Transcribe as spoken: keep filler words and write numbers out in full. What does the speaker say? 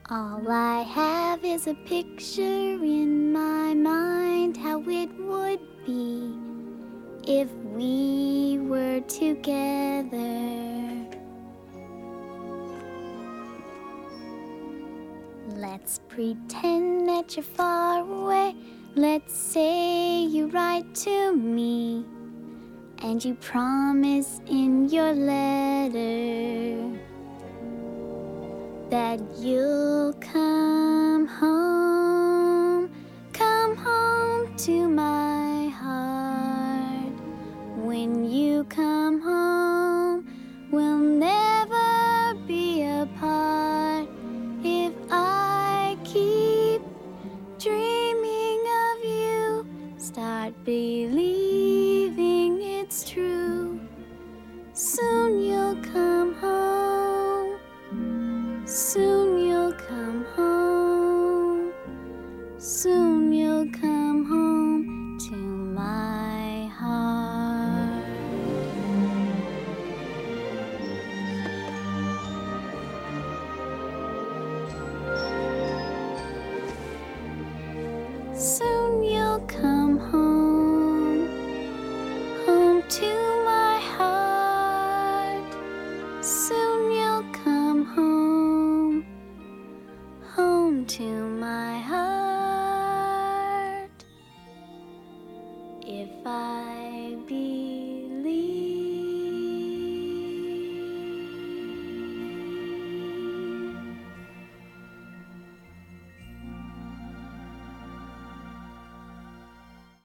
All I have is a picture in my mind how it would be if we were together. Let's pretend that you're far away. Let's say you write to me and you promise in your letter that you'll come home, come home to my heart. When you come home, we'll never be apart. If I keep dreaming of you, start believing it's true. Soon you'll come home. Soon you'll come home. Soon you'll come home to my heart. Soon you'll come home, home to my heart. Soon you'll come home, home to